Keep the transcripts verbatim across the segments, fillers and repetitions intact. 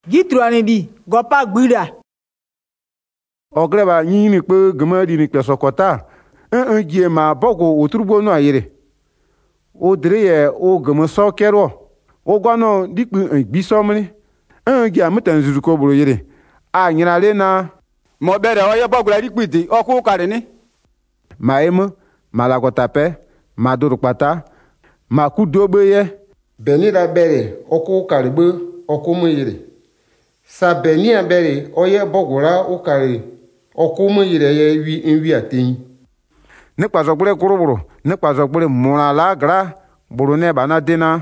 Gitroni di gopa gbida. Ogreba nyini pe gema di ni pesokota. Un un gie ma bogo oturbo no ayere. O dreye o gema so kero. O gwano dikpu gbisomni. Un gie amutan zuzuko bro yere. A nyina le na mo bere o ye bogula dikpiti oku kare ni. Ma emu malagota pe ma durupata ma kudobe ye. Benira bere oku karigbe oku mu yere. Sa benia bere oye bogura ukare oku mu yere ye wi enwi atin. Ne kpazogbure kuruburu ne kpazogbure mura la gra buru ne bana dena.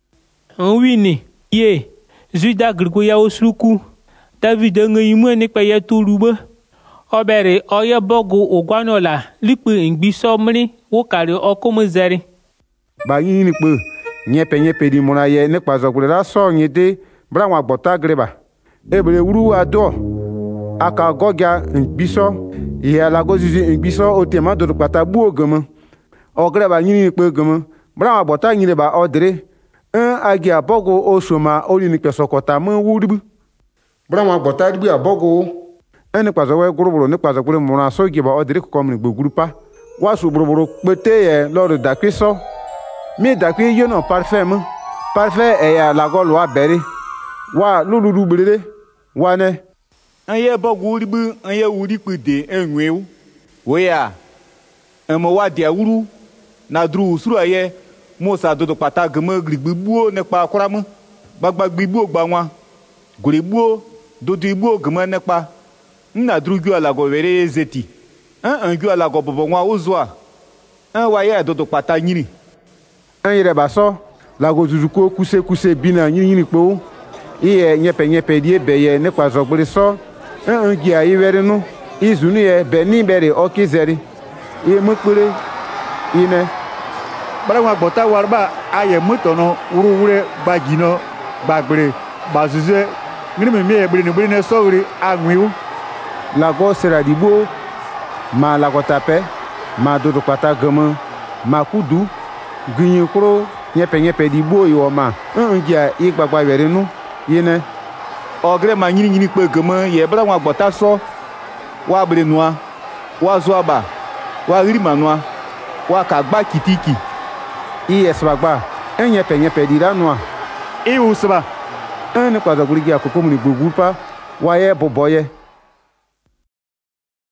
Enwi ni ye zuida grigo ya osruku David ngimu ne pe ye tuluba. Obere oye bogu ogwanola likpe ngbiso mri ukare oku mu zeri. Ba yini pe nyepe nyepe di mura ye ne kpazogbure la so nyede bra wa gbota greba. Ebere wuru ado aka gogya ngbiso ye ala gozizi ngbiso otema do pata bu ogama ogreba nyini pe ogama bra wa bota nyire ba odre un agi abogo osoma oli ni pesokota mu wuribu bra wa bota dibu abogo ene kwazo we guruburu ne kwazo gure mura so gi ba odre ko komni gbogurupa wa su buruburu pete ye lord dakwiso mi dakwi yo no parfum parfum e ya la golu abere wa lululu berere wane Anye bogu uribu anye uri pide enwew. Oya. Emo wa dia uru na dru usuru aye Musa dodo pata geme grigbuo nepa kwaramu. Bagba gbibuo gbanwa. Guribuo dodo ibuo geme nepa. Nna dru gu alago were ezeti. An an gu alago bobo nwa uzwa. An wa ye dodo pata nyiri. An yere baso lago zuzuko kuse kuse bina nyiri nyiri po. Iye nyepe nyepe die beye ne kwa zogbere so. Un gia iwere nu izunu ye beni bere okizeri e mukure ine bara wa gbota warba aye mutono uruwure gbagino gbagbere bazuze ngini me e gbere ni gbere ne sowri anwiu la go sera dibo ma la go tape ma dodo pata gama ma kudu gunyi kuro nyepe nyepe dibo yo ma un gia igbagba were nu ine Ogre ma nyini nyini pe geme ye bra wa gbota so wa bre noa wa zo aba wa ri manua wa ka gba kitiki iye swagba enye pe nye pe dira noa e usba ene kwa za gurigi akoko mu ni gbogupa wa ye boboye